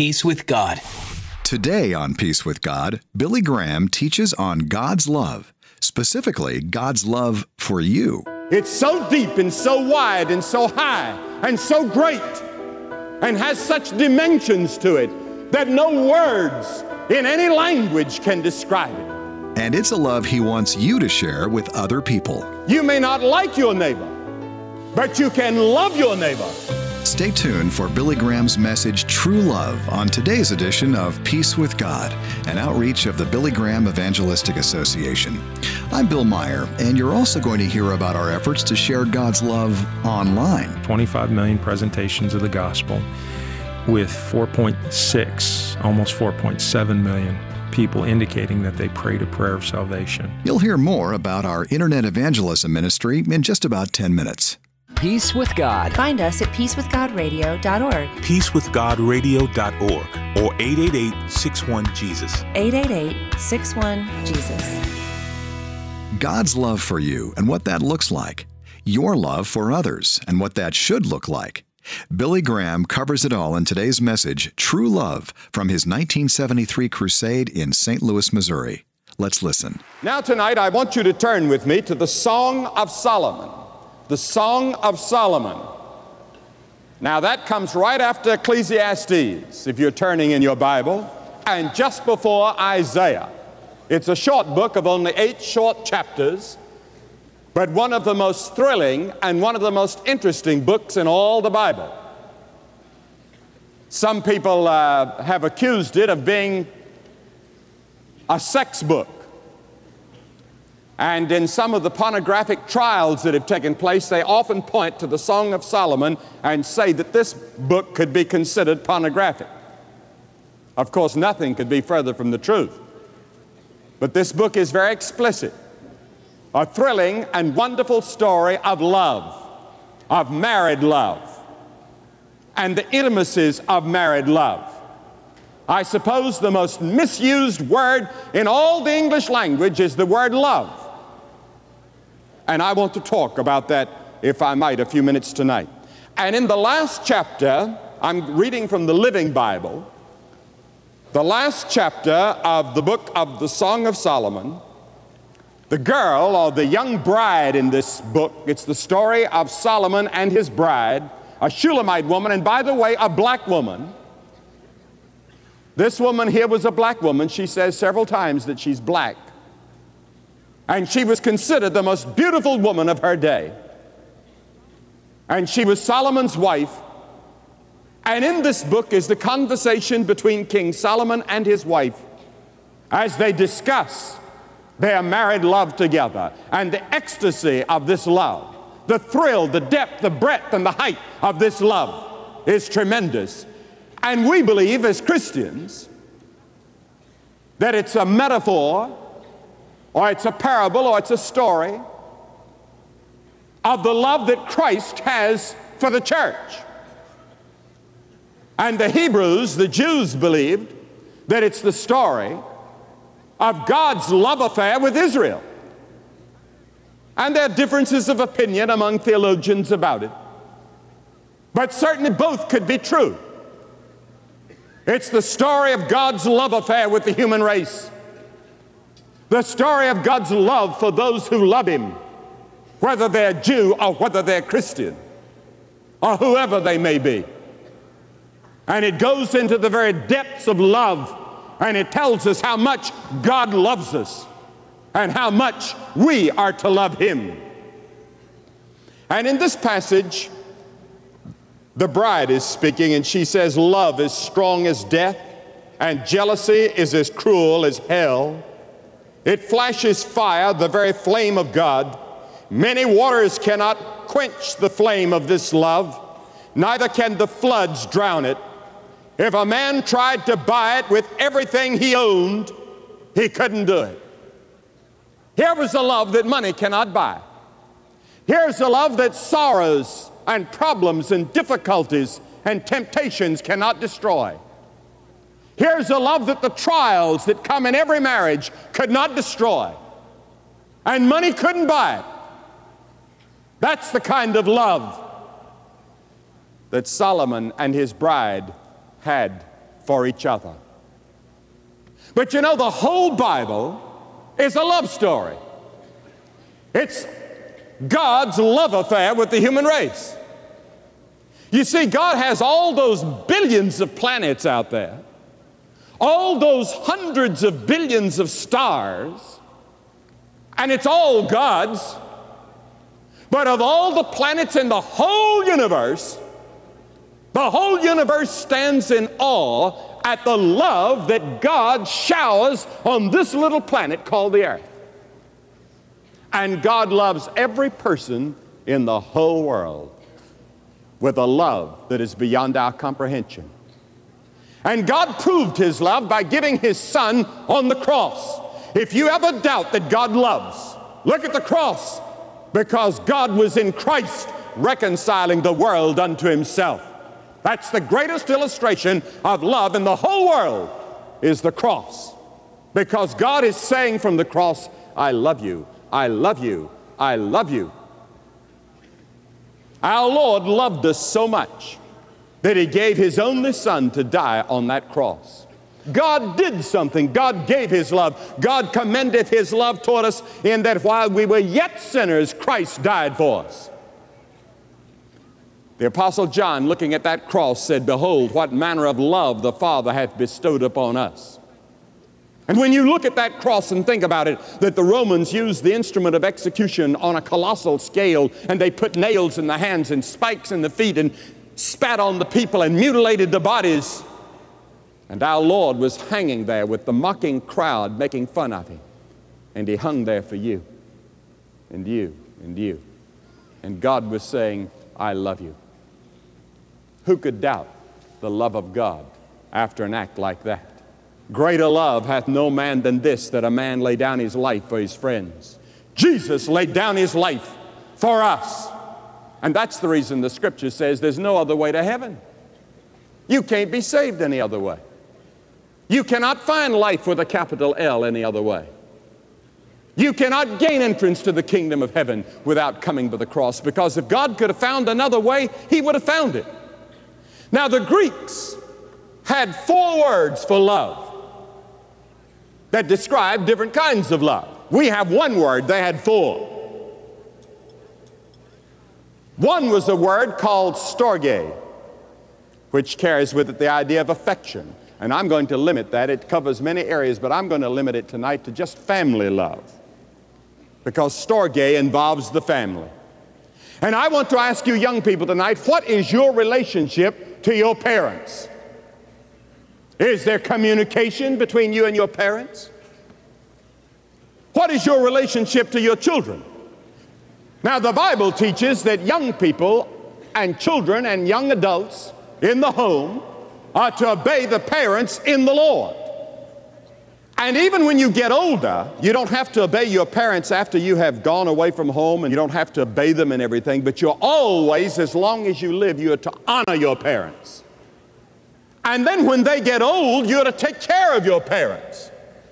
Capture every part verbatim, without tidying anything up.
Peace with God. Today on Peace with God, Billy Graham teaches on God's love, specifically God's love for you. It's so deep and so wide and so high and so great and has such dimensions to it that no words in any language can describe it. And it's a love He wants you to share with other people. You may not like your neighbor, but you can love your neighbor. Stay tuned for Billy Graham's message, True Love, on today's edition of Peace with God, an outreach of the Billy Graham Evangelistic Association. I'm Bill Meyer, and you're also going to hear about our efforts to share God's love online. twenty-five million presentations of the gospel with four point six, almost four point seven million people indicating that they prayed a prayer of salvation. You'll hear more about our Internet Evangelism ministry in just about ten minutes. Peace with God. Find us at peace with god radio dot org. peace with god radio dot org or eight eight eight, six one, Jesus. eight eight eight, six one, Jesus. God's love for you and what that looks like. Your love for others and what that should look like. Billy Graham covers it all in today's message, True Love, from his nineteen seventy-three crusade in Saint Louis, Missouri. Let's listen. Now tonight I want you to turn with me to the Song of Solomon. The Song of Solomon. Now that comes right after Ecclesiastes, if you're turning in your Bible, and just before Isaiah. It's a short book of only eight short chapters, but one of the most thrilling and one of the most interesting books in all the Bible. Some people uh, have accused it of being a sex book. And in some of the pornographic trials that have taken place, they often point to the Song of Solomon and say that this book could be considered pornographic. Of course, nothing could be further from the truth. But this book is very explicit. A thrilling and wonderful story of love, of married love, and the intimacies of married love. I suppose the most misused word in all the English language is the word love. And I want to talk about that, if I might, a few minutes tonight. And in the last chapter, I'm reading from the Living Bible, the last chapter of the book of the Song of Solomon, the girl or the young bride in this book, it's the story of Solomon and his bride, a Shulamite woman, and by the way, a black woman. This woman here was a black woman. She says several times that she's black. And she was considered the most beautiful woman of her day. And she was Solomon's wife. And in this book is the conversation between King Solomon and his wife as they discuss their married love together and the ecstasy of this love. The thrill, the depth, the breadth, and the height of this love is tremendous. And we believe as Christians that it's a metaphor, or it's a parable, or it's a story of the love that Christ has for the church. And the Hebrews, the Jews, believed that it's the story of God's love affair with Israel. And there are differences of opinion among theologians about it. But certainly both could be true. It's the story of God's love affair with the human race. The story of God's love for those who love Him, whether they're Jew or whether they're Christian, or whoever they may be. And it goes into the very depths of love, and it tells us how much God loves us and how much we are to love Him. And in this passage, the bride is speaking, and she says, love is strong as death, and jealousy is as cruel as hell. It flashes fire, the very flame of God. Many waters cannot quench the flame of this love, neither can the floods drown it. If a man tried to buy it with everything he owned, he couldn't do it. Here was a love that money cannot buy. Here's a love that sorrows and problems and difficulties and temptations cannot destroy. Here's a love that the trials that come in every marriage could not destroy. And money couldn't buy it. That's the kind of love that Solomon and his bride had for each other. But you know, the whole Bible is a love story. It's God's love affair with the human race. You see, God has all those billions of planets out there, all those hundreds of billions of stars, and it's all God's. But of all the planets in the whole universe, the whole universe stands in awe at the love that God showers on this little planet called the earth. And God loves every person in the whole world with a love that is beyond our comprehension. And God proved His love by giving His Son on the cross. If you ever doubt that God loves, look at the cross, because God was in Christ reconciling the world unto Himself. That's the greatest illustration of love in the whole world, is the cross. Because God is saying from the cross, I love you, I love you, I love you. Our Lord loved us so much that He gave His only Son to die on that cross. God did something. God gave His love. God commendeth His love toward us in that while we were yet sinners, Christ died for us. The Apostle John, looking at that cross, said, behold, what manner of love the Father hath bestowed upon us. And when you look at that cross and think about it, that the Romans used the instrument of execution on a colossal scale, and they put nails in the hands and spikes in the feet and spat on the people and mutilated the bodies. And our Lord was hanging there with the mocking crowd making fun of Him. And He hung there for you and you and you. And God was saying, I love you. Who could doubt the love of God after an act like that? Greater love hath no man than this, that a man lay down his life for his friends. Jesus laid down His life for us. And that's the reason the Scripture says there's no other way to heaven. You can't be saved any other way. You cannot find life with a capital L any other way. You cannot gain entrance to the kingdom of heaven without coming to the cross, because if God could have found another way, He would have found it. Now, the Greeks had four words for love that describe different kinds of love. We have one word, they had four. One was a word called storge, which carries with it the idea of affection. And I'm going to limit that. It covers many areas, but I'm going to limit it tonight to just family love, because storge involves the family. And I want to ask you young people tonight, what is your relationship to your parents? Is there communication between you and your parents? What is your relationship to your children? Now, the Bible teaches that young people and children and young adults in the home are to obey the parents in the Lord. And even when you get older, you don't have to obey your parents after you have gone away from home, and you don't have to obey them and everything, but you're always, as long as you live, you are to honor your parents. And then when they get old, you're to take care of your parents.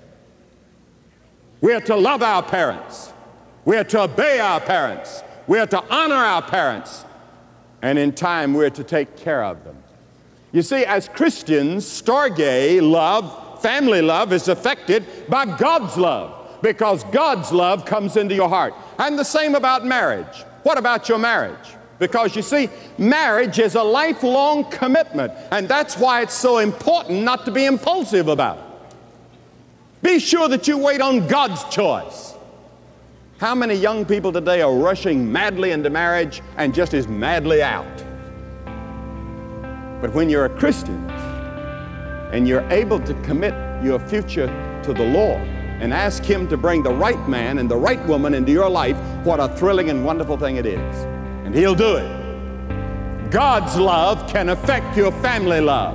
We're to love our parents. We're to obey our parents. We're to honor our parents. And in time, we're to take care of them. You see, as Christians, storge love, family love, is affected by God's love, because God's love comes into your heart. And the same about marriage. What about your marriage? Because you see, marriage is a lifelong commitment, and that's why it's so important not to be impulsive about it. Be sure that you wait on God's choice. How many young people today are rushing madly into marriage and just as madly out? But when you're a Christian and you're able to commit your future to the Lord and ask Him to bring the right man and the right woman into your life, what a thrilling and wonderful thing it is. And He'll do it. God's love can affect your family love.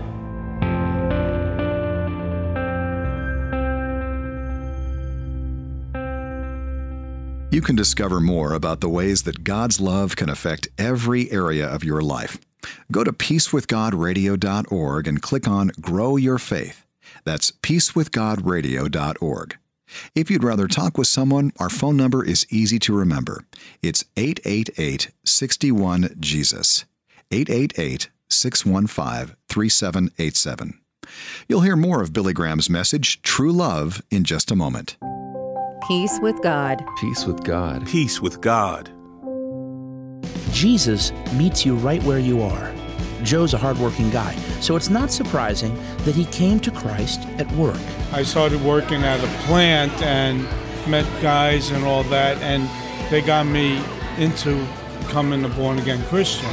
You can discover more about the ways that God's love can affect every area of your life. Go to peace with god radio dot org and click on Grow Your Faith. That's peace with god radio dot org. If you'd rather talk with someone, our phone number is easy to remember. It's eight eight eight, six one, Jesus. eight eight eight, six one five, three seven eight seven. You'll hear more of Billy Graham's message, True Love, in just a moment. Peace with God. Peace with God. Peace with God. Jesus meets you right where you are. Joe's a hardworking guy, so it's not surprising that he came to Christ at work. I started working at a plant and met guys and all that, and they got me into becoming a born-again Christian.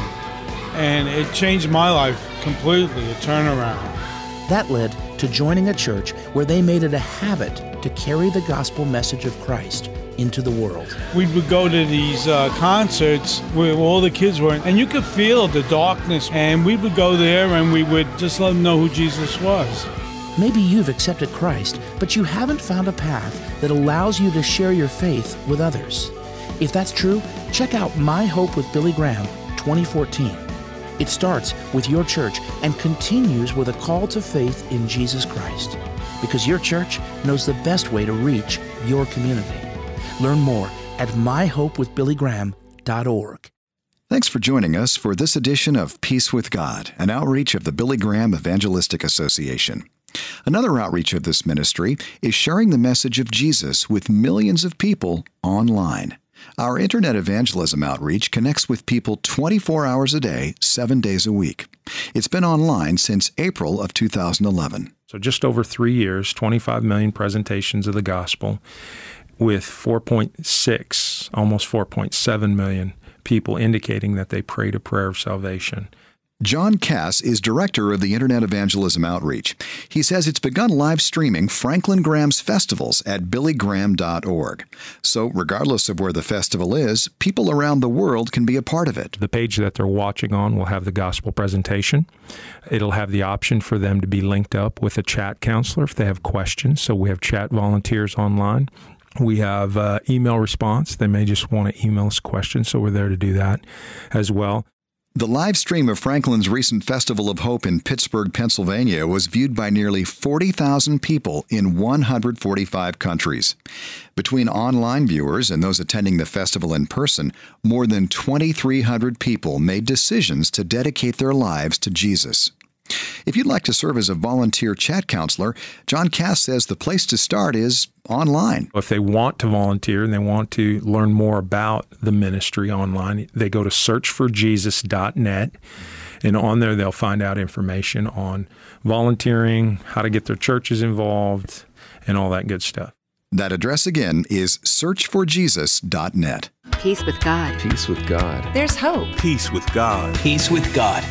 And it changed my life completely, a turnaround. That led to joining a church where they made it a habit to carry the gospel message of Christ into the world. We would go to these uh, concerts where all the kids were, and you could feel the darkness, and we would go there and we would just let them know who Jesus was. Maybe you've accepted Christ, but you haven't found a path that allows you to share your faith with others. If that's true, check out My Hope with Billy Graham twenty fourteen. It starts with your church and continues with a call to faith in Jesus Christ, because your church knows the best way to reach your community. Learn more at my hope with billy graham dot org. Thanks for joining us for this edition of Peace with God, an outreach of the Billy Graham Evangelistic Association. Another outreach of this ministry is sharing the message of Jesus with millions of people online. Our internet evangelism outreach connects with people twenty-four hours a day, seven days a week. It's been online since April of two thousand eleven. So just over three years, twenty-five million presentations of the gospel, with four point six, almost four point seven million people indicating that they prayed a prayer of salvation. John Cass is director of the Internet Evangelism Outreach. He says it's begun live streaming Franklin Graham's festivals at billy graham dot org. So regardless of where the festival is, people around the world can be a part of it. The page that they're watching on will have the gospel presentation. It'll have the option for them to be linked up with a chat counselor if they have questions. So we have chat volunteers online. We have uh, email response. They may just want to email us questions, so we're there to do that as well. The live stream of Franklin's recent Festival of Hope in Pittsburgh, Pennsylvania, was viewed by nearly forty thousand people in one hundred forty-five countries. Between online viewers and those attending the festival in person, more than twenty-three hundred people made decisions to dedicate their lives to Jesus. If you'd like to serve as a volunteer chat counselor, John Cass says the place to start is online. If they want to volunteer and they want to learn more about the ministry online, they go to search for jesus dot net, and on there they'll find out information on volunteering, how to get their churches involved, and all that good stuff. That address again is search for jesus dot net. Peace with God. Peace with God. There's hope. Peace with God. Peace with God.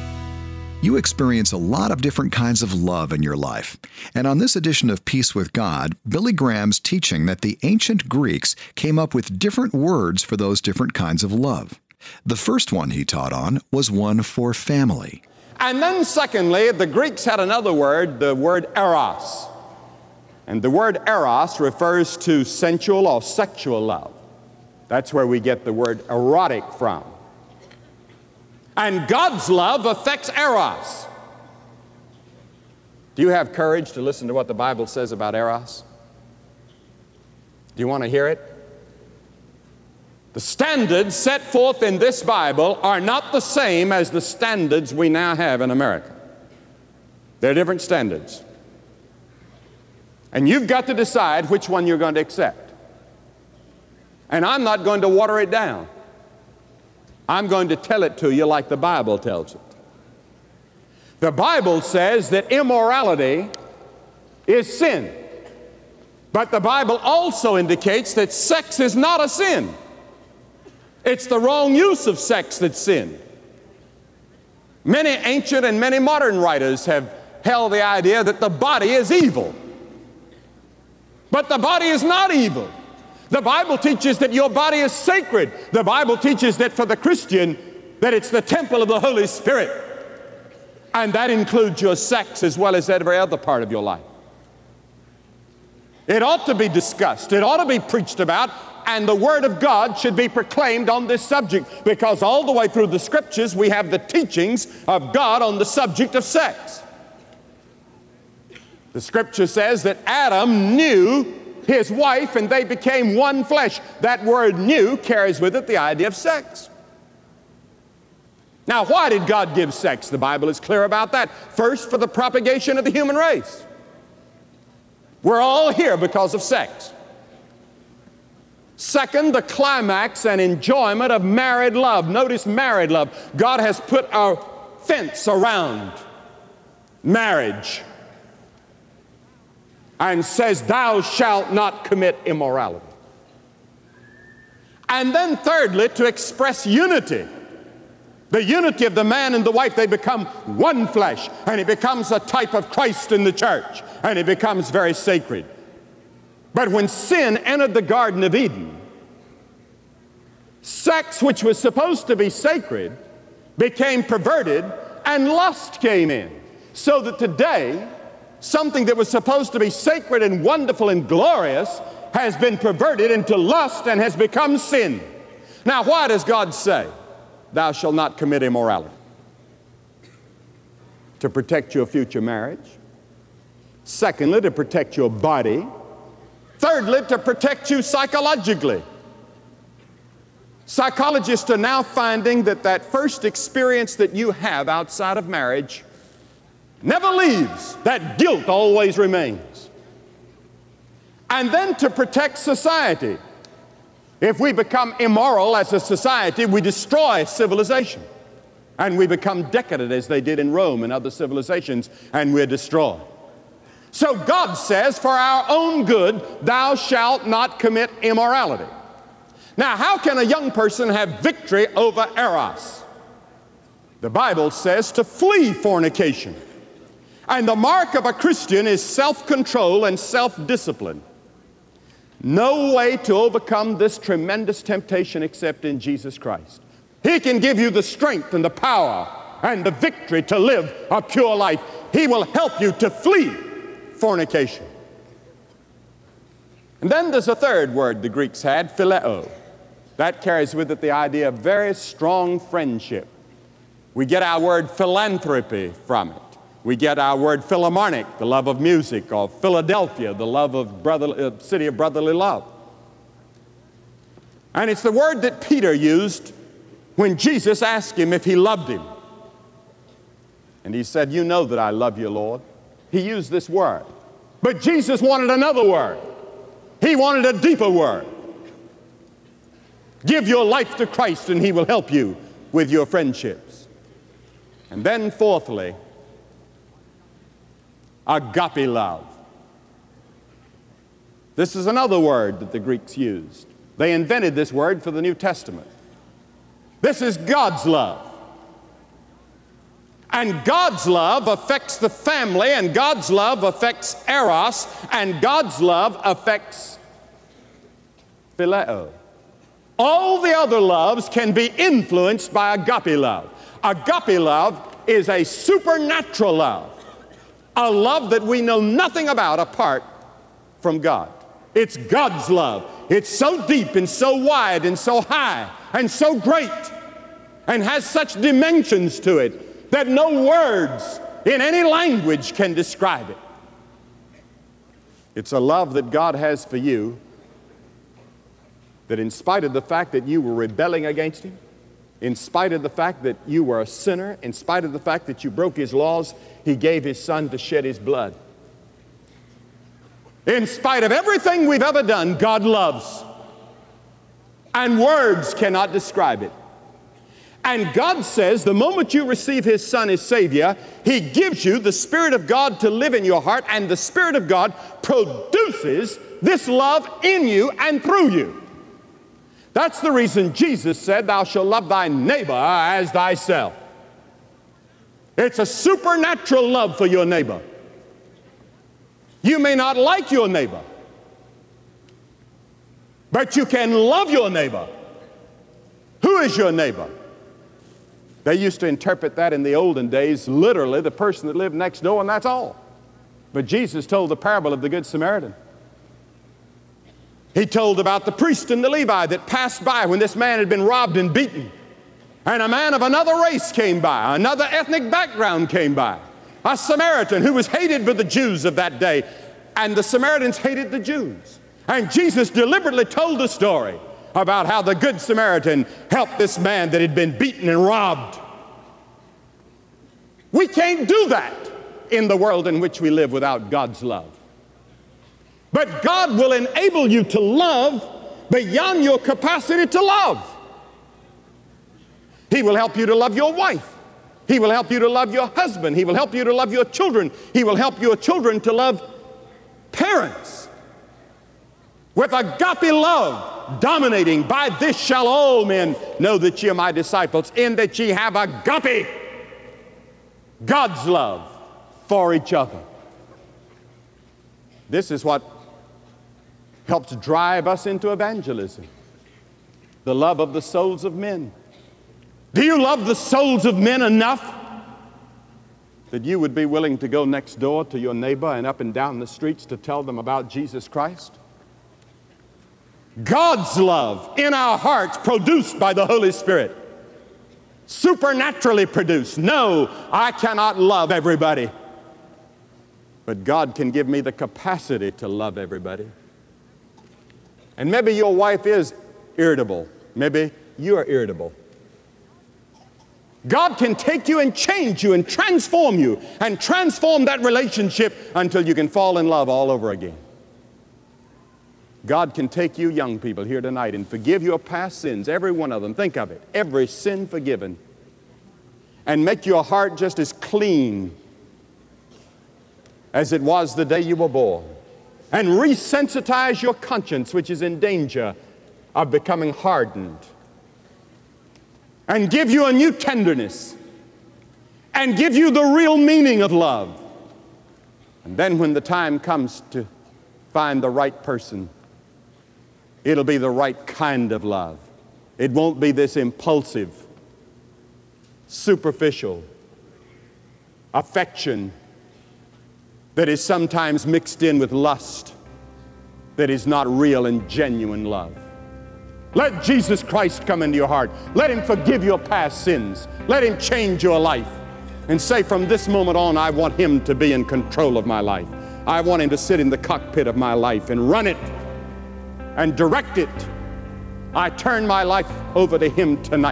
You experience a lot of different kinds of love in your life. And on this edition of Peace with God, Billy Graham's teaching that the ancient Greeks came up with different words for those different kinds of love. The first one he taught on was one for family. And then secondly, the Greeks had another word, the word eros. And the word eros refers to sensual or sexual love. That's where we get the word erotic from. And God's love affects eros. Do you have courage to listen to what the Bible says about eros? Do you want to hear it? The standards set forth in this Bible are not the same as the standards we now have in America. They're different standards. And you've got to decide which one you're going to accept. And I'm not going to water it down. I'm going to tell it to you like the Bible tells it. The Bible says that immorality is sin. But the Bible also indicates that sex is not a sin. It's the wrong use of sex that's sin. Many ancient and many modern writers have held the idea that the body is evil. But the body is not evil. The Bible teaches that your body is sacred. The Bible teaches that for the Christian, that it's the temple of the Holy Spirit. And that includes your sex as well as every other part of your life. It ought to be discussed. It ought to be preached about. And the Word of God should be proclaimed on this subject, because all the way through the Scriptures we have the teachings of God on the subject of sex. The Scripture says that Adam knew his wife and they became one flesh. That word "knew" carries with it the idea of sex. Now, why did God give sex? The Bible is clear about that. First, for the propagation of the human race. We're all here because of sex. Second, the climax and enjoyment of married love. Notice married love. God has put a fence around marriage and says, thou shalt not commit immorality. And then thirdly, to express unity. The unity of the man and the wife, they become one flesh, and it becomes a type of Christ in the church, and it becomes very sacred. But when sin entered the Garden of Eden, sex, which was supposed to be sacred, became perverted, and lust came in. So that today, something that was supposed to be sacred and wonderful and glorious has been perverted into lust and has become sin. Now, why does God say, thou shalt not commit immorality? To protect your future marriage. Secondly, to protect your body. Thirdly, to protect you psychologically. Psychologists are now finding that that first experience that you have outside of marriage never leaves. That guilt always remains. And then to protect society. If we become immoral as a society, we destroy civilization. And we become decadent as they did in Rome and other civilizations, and we're destroyed. So God says, for our own good, thou shalt not commit immorality. Now, how can a young person have victory over eros? The Bible says to flee fornication. And the mark of a Christian is self-control and self-discipline. No way to overcome this tremendous temptation except in Jesus Christ. He can give you the strength and the power and the victory to live a pure life. He will help you to flee fornication. And then there's a third word the Greeks had, phileo. That carries with it the idea of very strong friendship. We get our word philanthropy from it. We get our word Philharmonic, the love of music, or Philadelphia, the love of brother, uh, city of brotherly love. And it's the word that Peter used when Jesus asked him if he loved him. And he said, you know that I love you, Lord. He used this word. But Jesus wanted another word. He wanted a deeper word. Give your life to Christ and He will help you with your friendships. And then fourthly, agape love. This is another word that the Greeks used. They invented this word for the New Testament. This is God's love. And God's love affects the family, and God's love affects eros, and God's love affects phileo. All the other loves can be influenced by agape love. Agape love is a supernatural love, a love that we know nothing about apart from God. It's God's love. It's so deep and so wide and so high and so great and has such dimensions to it that no words in any language can describe it. It's a love that God has for you, that in spite of the fact that you were rebelling against Him, in spite of the fact that you were a sinner, in spite of the fact that you broke His laws, He gave His Son to shed His blood. In spite of everything we've ever done, God loves. And words cannot describe it. And God says the moment you receive His Son as Savior, He gives you the Spirit of God to live in your heart, and the Spirit of God produces this love in you and through you. That's the reason Jesus said, thou shalt love thy neighbor as thyself. It's a supernatural love for your neighbor. You may not like your neighbor, but you can love your neighbor. Who is your neighbor? They used to interpret that in the olden days, literally the person that lived next door, and that's all. But Jesus told the parable of the Good Samaritan. He told about the priest and the Levi that passed by when this man had been robbed and beaten. And a man of another race came by, another ethnic background came by, a Samaritan who was hated by the Jews of that day. And the Samaritans hated the Jews. And Jesus deliberately told the story about how the Good Samaritan helped this man that had been beaten and robbed. We can't do that in the world in which we live without God's love. But God will enable you to love beyond your capacity to love. He will help you to love your wife. He will help you to love your husband. He will help you to love your children. He will help your children to love parents. With agape love dominating, by this shall all men know that ye are my disciples, in that ye have agape, God's love for each other. This is what helps drive us into evangelism, the love of the souls of men. Do you love the souls of men enough that you would be willing to go next door to your neighbor and up and down the streets to tell them about Jesus Christ? God's love in our hearts, produced by the Holy Spirit, supernaturally produced. No, I cannot love everybody, but God can give me the capacity to love everybody. And maybe your wife is irritable. Maybe you are irritable. God can take you and change you and transform you and transform that relationship until you can fall in love all over again. God can take you young people here tonight and forgive your past sins, every one of them. Think of it, every sin forgiven, and make your heart just as clean as it was the day you were born, and resensitize your conscience, which is in danger of becoming hardened, and give you a new tenderness, and give you the real meaning of love. And then when the time comes to find the right person, it'll be the right kind of love. It won't be this impulsive, superficial affection that is sometimes mixed in with lust, that is not real and genuine love. Let Jesus Christ come into your heart. Let Him forgive your past sins. Let Him change your life. And say, from this moment on, I want Him to be in control of my life. I want Him to sit in the cockpit of my life and run it and direct it. I turn my life over to Him tonight.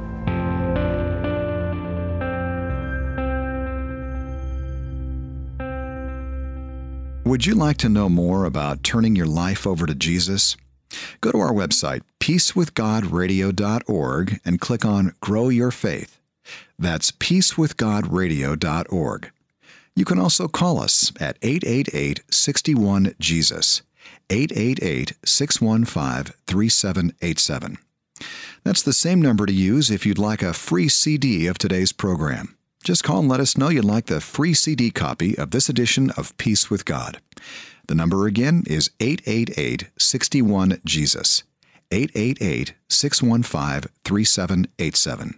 Would you like to know more about turning your life over to Jesus? Go to our website, peace with god radio dot org, and click on Grow Your Faith. That's peace with god radio dot org. You can also call us at eight eight eight, six one, Jesus, eight eight eight, six one five, three seven eight seven. That's the same number to use if you'd like a free C D of today's program. Just call and let us know you'd like the free C D copy of this edition of Peace with God. The number again is eight eight eight, six one, Jesus, eight eight eight, six one five, three seven eight seven.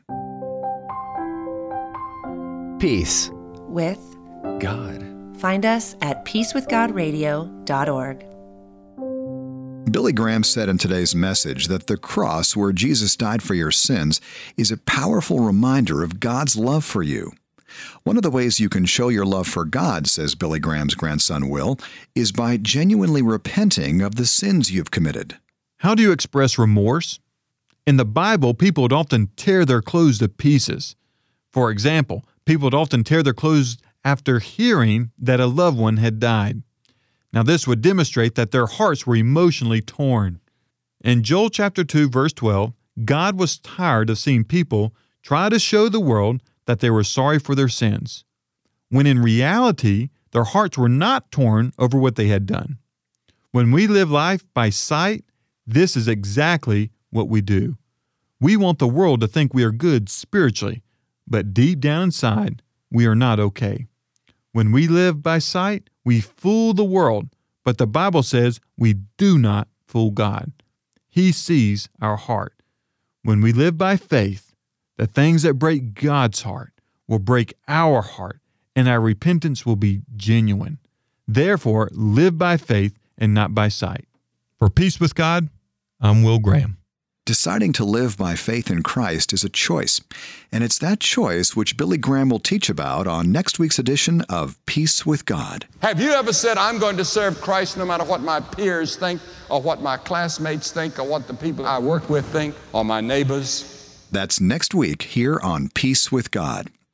Peace with God. Find us at peace with god radio dot org. Billy Graham said in today's message that the cross where Jesus died for your sins is a powerful reminder of God's love for you. One of the ways you can show your love for God, says Billy Graham's grandson Will, is by genuinely repenting of the sins you've committed. How do you express remorse? In the Bible, people would often tear their clothes to pieces. For example, people would often tear their clothes after hearing that a loved one had died. Now, this would demonstrate that their hearts were emotionally torn. In Joel chapter two, verse twelve, God was tired of seeing people try to show the world that they were sorry for their sins, when in reality, their hearts were not torn over what they had done. When we live life by sight, this is exactly what we do. We want the world to think we are good spiritually, but deep down inside, we are not okay. When we live by sight, we fool the world, but the Bible says we do not fool God. He sees our heart. When we live by faith, the things that break God's heart will break our heart, and our repentance will be genuine. Therefore, live by faith and not by sight. For Peace with God, I'm Will Graham. Deciding to live by faith in Christ is a choice, and it's that choice which Billy Graham will teach about on next week's edition of Peace with God. Have you ever said, I'm going to serve Christ no matter what my peers think, or what my classmates think, or what the people I work with think, or my neighbors? That's next week here on Peace with God.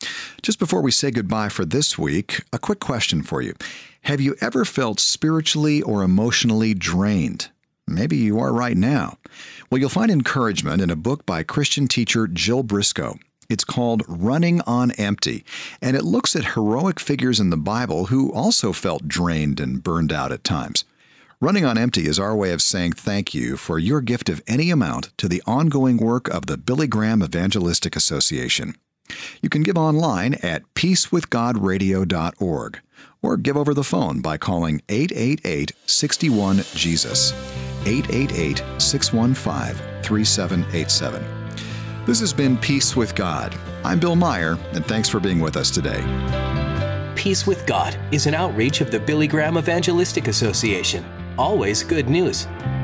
Just before we say goodbye for this week, a quick question for you. Have you ever felt spiritually or emotionally drained? Maybe you are right now. Well, you'll find encouragement in a book by Christian teacher Jill Briscoe. It's called Running on Empty, and it looks at heroic figures in the Bible who also felt drained and burned out at times. Running on Empty is our way of saying thank you for your gift of any amount to the ongoing work of the Billy Graham Evangelistic Association. You can give online at peace with god radio dot org or give over the phone by calling eight eight eight, six one, Jesus, eight eight eight, six one five, three seven eight seven. This has been Peace with God. I'm Bill Meyer, and thanks for being with us today. Peace with God is an outreach of the Billy Graham Evangelistic Association. Always good news.